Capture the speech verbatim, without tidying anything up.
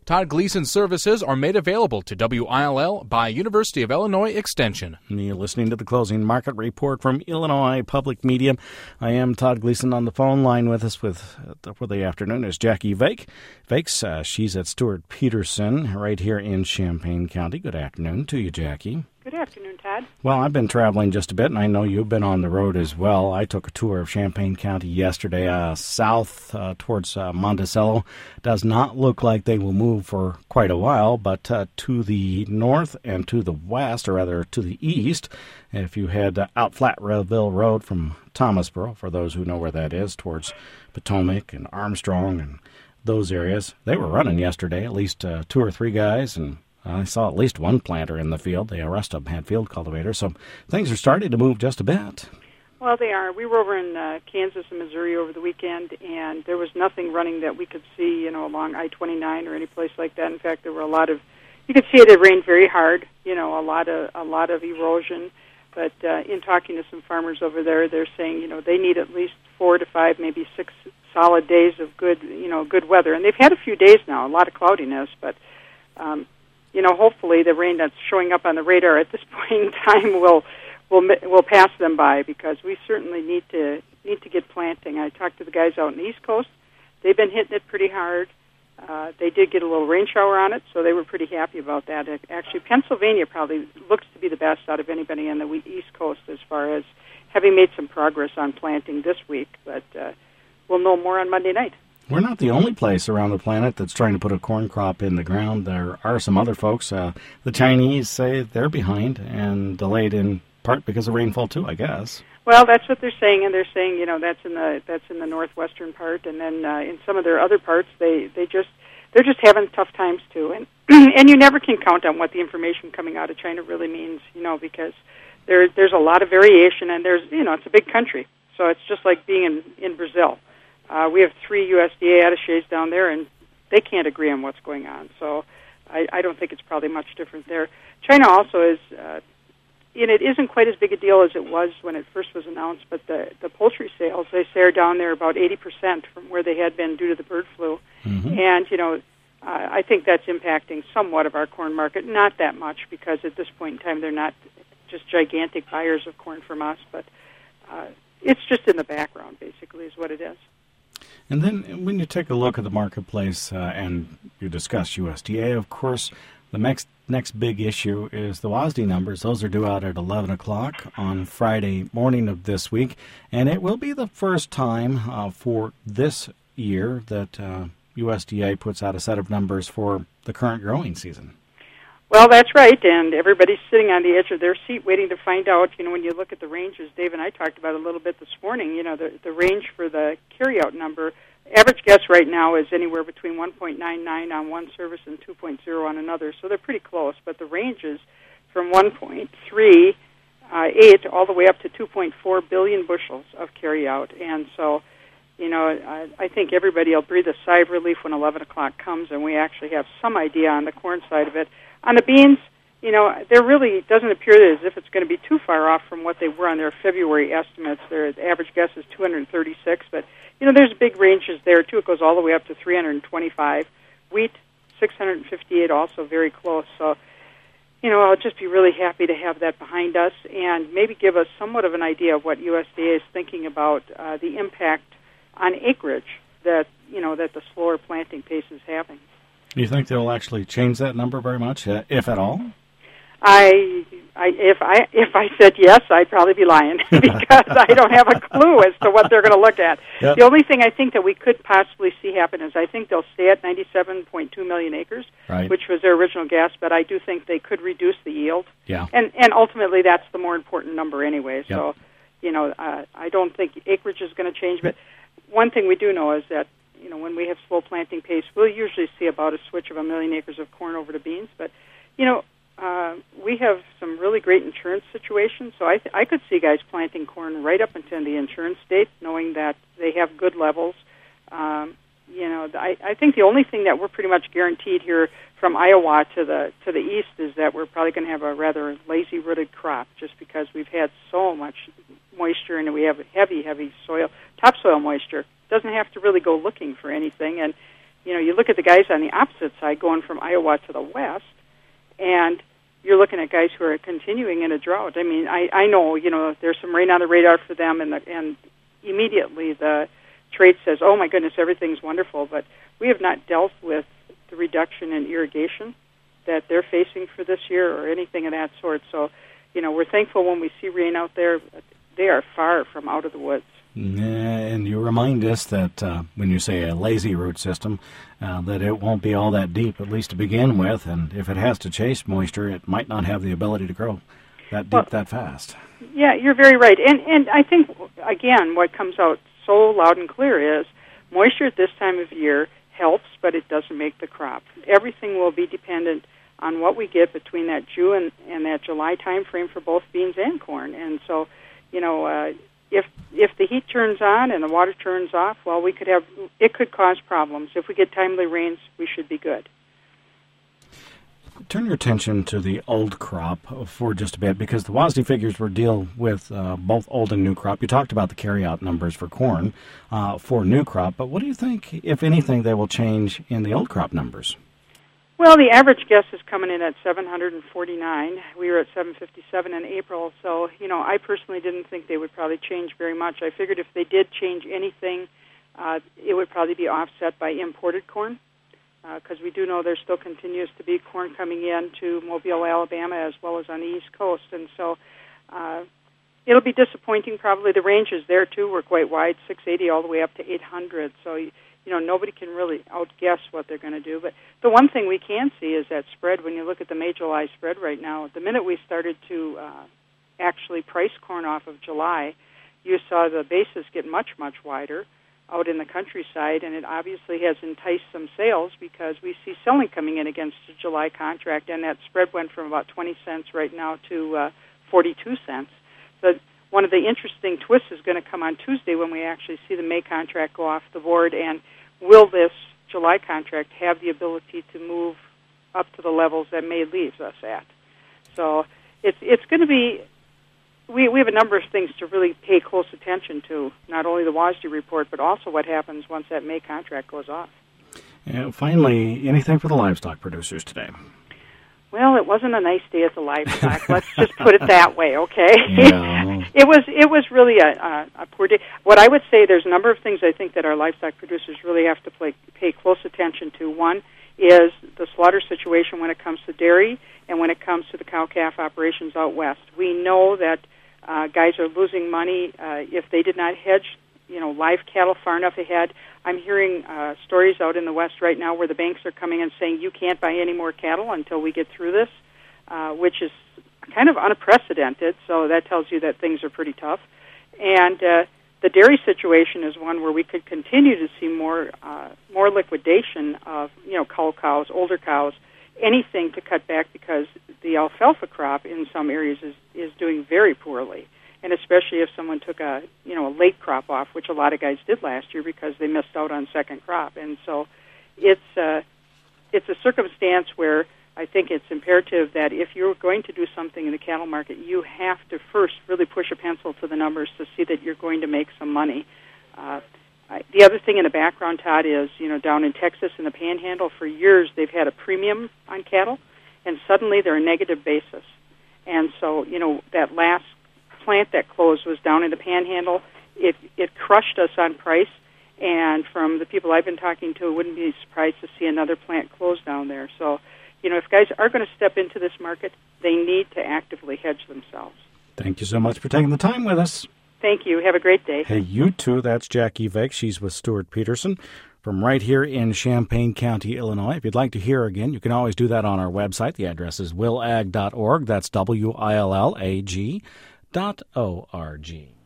Todd Gleason services are made available to W I L L by University of Illinois Extension. You're listening to the Closing Market Report from Illinois Public Media. I am Todd Gleason. On the phone line with us with uh, for the afternoon is Jackie Vake. Vake's, uh, she's at Stuart Peterson right here in Champaign County. Good afternoon to you, Jackie. Good afternoon, Todd. Well, I've been traveling just a bit, and I know you've been on the road as well. I took a tour of Champaign County yesterday, uh, south uh, towards uh, Monticello. Does not look like they will move for quite a while, but uh, to the north and to the west, or rather to the east, if you head uh, out Flatville Road from Thomasboro, for those who know where that is, towards Potomac and Armstrong and those areas, they were running yesterday, at least uh, two or three guys, and I saw at least one planter in the field. The rest of them had field cultivators, so things are starting to move just a bit. Well, they are. We were over in uh, Kansas and Missouri over the weekend, and there was nothing running that we could see, you know, along I twenty-nine or any place like that. In fact, there were a lot of, you could see it, it rained very hard, you know, a lot of a lot of erosion. But uh, in talking to some farmers over there, they're saying, you know, they need at least four to five, maybe six solid days of good, you know, good weather. And they've had a few days now, a lot of cloudiness, but um, you know, hopefully the rain that's showing up on the radar at this point in time will will will pass them by, because we certainly need to need to get planting. I talked to the guys out on the East Coast. They've been hitting it pretty hard. Uh, they did get a little rain shower on it, so they were pretty happy about that. It, actually, Pennsylvania probably looks to be the best out of anybody on the East Coast as far as having made some progress on planting this week, but uh, we'll know more on Monday night. We're not the only place around the planet that's trying to put a corn crop in the ground. There are some other folks. Uh, the Chinese say they're behind and delayed in part because of rainfall too, I guess. Well, that's what they're saying, and they're saying, you know, that's in the that's in the northwestern part, and then uh, in some of their other parts, they, they just they're just having tough times too, and and you never can count on what the information coming out of China really means, you know, because there there's a lot of variation, and there's you know it's a big country, so it's just like being in in Brazil. Uh, we have three U S D A attaches down there, and they can't agree on what's going on. So I, I don't think it's probably much different there. China also is, uh, and it isn't quite as big a deal as it was when it first was announced, but the, the poultry sales, they say, are down there about eighty percent from where they had been due to the bird flu. Mm-hmm. And, you know, uh, I think that's impacting somewhat of our corn market. Not that much, because at this point in time, they're not just gigantic buyers of corn from us, but uh, it's just in the background, basically, is what it is. And then when you take a look at the marketplace uh, and you discuss U S D A, of course, the next next big issue is the W A S D numbers. Those are due out at eleven o'clock on Friday morning of this week. And it will be the first time uh, for this year that uh, U S D A puts out a set of numbers for the current growing season. Well, that's right, and everybody's sitting on the edge of their seat waiting to find out, you know, when you look at the ranges, Dave and I talked about it a little bit this morning, you know, the, the range for the carryout number, average guess right now is anywhere between one point nine nine on one service and two point oh on another, so they're pretty close, but the range is from one point three eight all the way up to two point four billion bushels of carryout, and so, you know, I, I think everybody will breathe a sigh of relief when eleven o'clock comes and we actually have some idea on the corn side of it. On the beans, you know, there really doesn't appear as if it's going to be too far off from what they were on their February estimates. Their average guess is two hundred thirty-six, but, you know, there's big ranges there, too. It goes all the way up to three hundred twenty-five. Wheat, six hundred fifty-eight, also very close. So, you know, I'll just be really happy to have that behind us and maybe give us somewhat of an idea of what U S D A is thinking about uh, the impact on acreage that, you know, that the slower planting pace is having. Do you think they'll actually change that number very much, uh, if at all? I, I, if I, if I said yes, I'd probably be lying because I don't have a clue as to what they're going to look at. Yep. The only thing I think that we could possibly see happen is I think they'll stay at ninety-seven point two million acres, right, which was their original guess. But I do think they could reduce the yield. Yeah. And and ultimately that's the more important number anyway. Yep. So, you know, uh, I don't think acreage is going to change. But one thing we do know is that, you know, when we have slow planting pace, we'll usually see about a switch of a million acres of corn over to beans. But, you know, uh, we have some really great insurance situations, so I, th- I could see guys planting corn right up into the insurance state, knowing that they have good levels. Um, you know, I, I think the only thing that we're pretty much guaranteed here from Iowa to the to the east is that we're probably going to have a rather lazy-rooted crop, just because we've had so much moisture and we have heavy, heavy soil, topsoil moisture. Doesn't have to really go looking for anything, and you know, you look at the guys on the opposite side going from Iowa to the west, and you're looking at guys who are continuing in a drought. I mean, I, I know, you know, there's some rain on the radar for them, and the, and immediately the trade says, oh, my goodness, everything's wonderful. But we have not dealt with the reduction in irrigation that they're facing for this year or anything of that sort. So, you know, we're thankful when we see rain out there. They are far from out of the woods. And you remind us that uh, when you say a lazy root system, uh, that it won't be all that deep, at least to begin with, and if it has to chase moisture, it might not have the ability to grow that deep well, that fast. Yeah, you're very right. And, and I think, again, what comes out so loud and clear is moisture at this time of year helps, but it doesn't make the crop. Everything will be dependent on what we get between that June and, and that July time frame for both beans and corn. And so, you know, uh, if if the heat turns on and the water turns off, well, we could have it could cause problems. If we get timely rains, we should be good. Turn your attention to the old crop for just a bit, because the W A S D figures will deal with uh, both old and new crop. You talked about the carryout numbers for corn uh, for new crop, but what do you think, if anything, they will change in the old crop numbers? Well, the average guess is coming in at seven hundred forty-nine. We were at seven fifty-seven in April, so, you know, I personally didn't think they would probably change very much. I figured if they did change anything, uh, it would probably be offset by imported corn, because uh, we do know there still continues to be corn coming in to Mobile, Alabama, as well as on the East Coast, and so uh, it'll be disappointing probably. The ranges there, too, were quite wide, six eighty all the way up to eight hundred, so you know, nobody can really outguess what they're going to do. But the one thing we can see is that spread. When you look at the May July spread right now, the minute we started to uh, actually price corn off of July, you saw the basis get much, much wider out in the countryside, and it obviously has enticed some sales because we see selling coming in against the July contract, and that spread went from about twenty cents right now to uh, forty-two cents. So one of the interesting twists is going to come on Tuesday when we actually see the May contract go off the board, and will this July contract have the ability to move up to the levels that May leaves us at? So it's it's going to be, we, we have a number of things to really pay close attention to, not only the W A S D report, but also what happens once that May contract goes off. And finally, anything for the livestock producers today? Well, it wasn't a nice day at the livestock. Let's just put it that way, okay? Yeah. it was it was really a, a, a poor day. What I would say, there's a number of things I think that our livestock producers really have to play, pay close attention to. One is the slaughter situation when it comes to dairy and when it comes to the cow-calf operations out west. We know that uh, guys are losing money uh, if they did not hedge, you know, live cattle far enough ahead. I'm hearing uh, stories out in the West right now where the banks are coming and saying you can't buy any more cattle until we get through this, uh, which is kind of unprecedented, so that tells you that things are pretty tough. And uh, the dairy situation is one where we could continue to see more uh, more liquidation of, you know, cull cows, older cows, anything to cut back, because the alfalfa crop in some areas is, is doing very poorly. And especially if someone took a, you know, a late crop off, which a lot of guys did last year because they missed out on second crop. And so it's uh, it's a circumstance where I think it's imperative that if you're going to do something in the cattle market, you have to first really push a pencil to the numbers to see that you're going to make some money. Uh, I, the other thing in the background, Todd, is, you know, down in Texas in the Panhandle, for years they've had a premium on cattle, and suddenly they're a negative basis. And so, you know, that last plant that closed was down in the Panhandle. It it crushed us on price, and from the people I've been talking to, I wouldn't be surprised to see another plant close down there. So, you know, if guys are going to step into this market, they need to actively hedge themselves. Thank you so much for taking the time with us. Thank you. Have a great day. Hey, you too. That's Jackie Veck. She's with Stuart Peterson from right here in Champaign County, Illinois. If you'd like to hear again, you can always do that on our website. The address is will ag dot org. That's W I L L A G dot O R G.